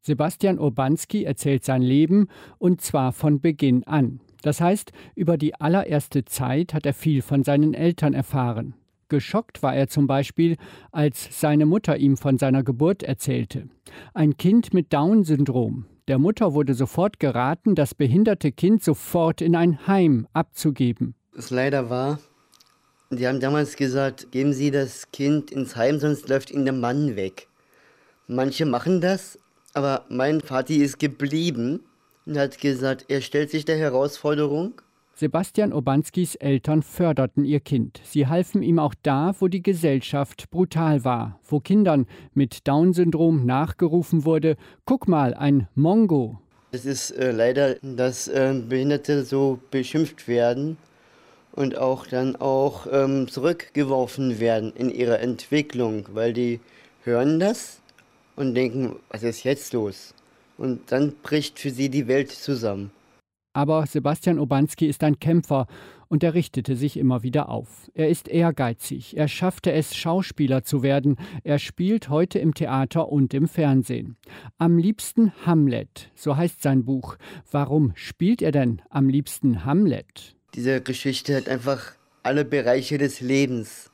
Sebastian Urbanski erzählt sein Leben und zwar von Beginn an. Das heißt, über die allererste Zeit hat er viel von seinen Eltern erfahren. Geschockt war er zum Beispiel, als seine Mutter ihm von seiner Geburt erzählte. Ein Kind mit Down-Syndrom. Der Mutter wurde sofort geraten, das behinderte Kind sofort in ein Heim abzugeben. Es leider wahr. Die haben damals gesagt, geben Sie das Kind ins Heim, sonst läuft Ihnen der Mann weg. Manche machen das, aber mein Vati ist geblieben und hat gesagt, er stellt sich der Herausforderung. Sebastian Urbanskis Eltern förderten ihr Kind. Sie halfen ihm auch da, wo die Gesellschaft brutal war, wo Kindern mit Down-Syndrom nachgerufen wurde, guck mal, ein Mongo. Es ist leider, dass Behinderte so beschimpft werden und dann auch zurückgeworfen werden in ihrer Entwicklung, weil die hören das und denken, was ist jetzt los? Und dann bricht für sie die Welt zusammen. Aber Sebastian Urbanski ist ein Kämpfer und er richtete sich immer wieder auf. Er ist ehrgeizig, er schaffte es, Schauspieler zu werden. Er spielt heute im Theater und im Fernsehen. Am liebsten Hamlet, so heißt sein Buch. Warum spielt er denn am liebsten Hamlet? Diese Geschichte hat einfach alle Bereiche des Lebens,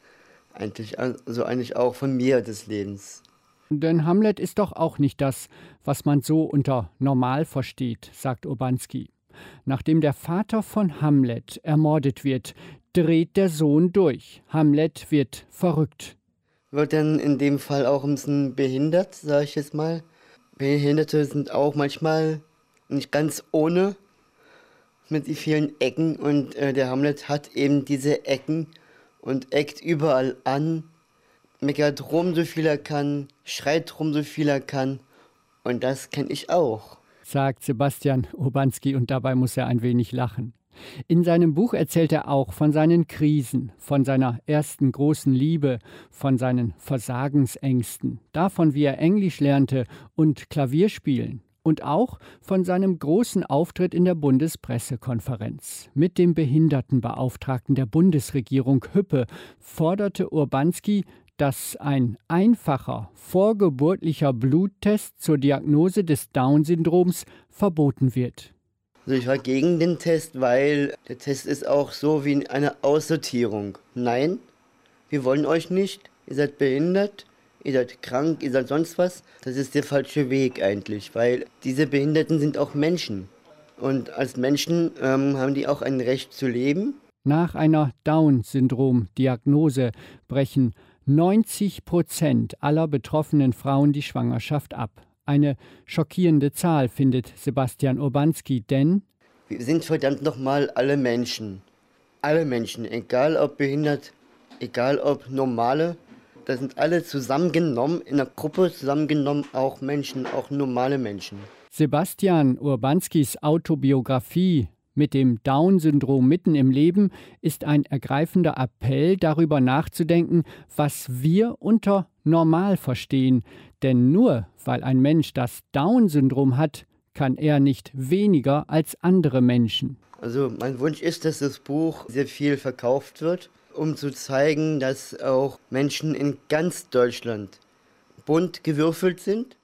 eigentlich auch von mir des Lebens. Denn Hamlet ist doch auch nicht das, was man so unter normal versteht, sagt Urbanski. Nachdem der Vater von Hamlet ermordet wird, dreht der Sohn durch. Hamlet wird verrückt. Wird dann in dem Fall auch ein bisschen behindert, sage ich jetzt mal. Behinderte sind auch manchmal nicht ganz ohne mit den vielen Ecken und der Hamlet hat eben diese Ecken und eckt überall an, meckert rum, so viel er kann, schreit rum, so viel er kann und das kenne ich auch, sagt Sebastian Urbanski und dabei muss er ein wenig lachen. In seinem Buch erzählt er auch von seinen Krisen, von seiner ersten großen Liebe, von seinen Versagensängsten, davon, wie er Englisch lernte und Klavier spielen und auch von seinem großen Auftritt in der Bundespressekonferenz. Mit dem Behindertenbeauftragten der Bundesregierung Hüppe forderte Urbanski, dass ein einfacher, vorgeburtlicher Bluttest zur Diagnose des Down-Syndroms verboten wird. Also ich war gegen den Test, weil der Test ist auch so wie eine Aussortierung. Nein, wir wollen euch nicht, ihr seid behindert, ihr seid krank, ihr seid sonst was. Das ist der falsche Weg eigentlich, weil diese Behinderten sind auch Menschen. Und als Menschen haben die auch ein Recht zu leben. Nach einer Down-Syndrom-Diagnose brechen 90% aller betroffenen Frauen die Schwangerschaft ab. Eine schockierende Zahl, findet Sebastian Urbanski, denn wir sind verdammt nochmal alle Menschen. Alle Menschen, egal ob behindert, egal ob normale, das sind alle zusammengenommen, in einer Gruppe zusammengenommen, auch Menschen, auch normale Menschen. Sebastian Urbanskis Autobiografie mit dem Down-Syndrom mitten im Leben ist ein ergreifender Appell, darüber nachzudenken, was wir unter normal verstehen. Denn nur weil ein Mensch das Down-Syndrom hat, kann er nicht weniger als andere Menschen. Also mein Wunsch ist, dass das Buch sehr viel verkauft wird, um zu zeigen, dass auch Menschen in ganz Deutschland bunt gewürfelt sind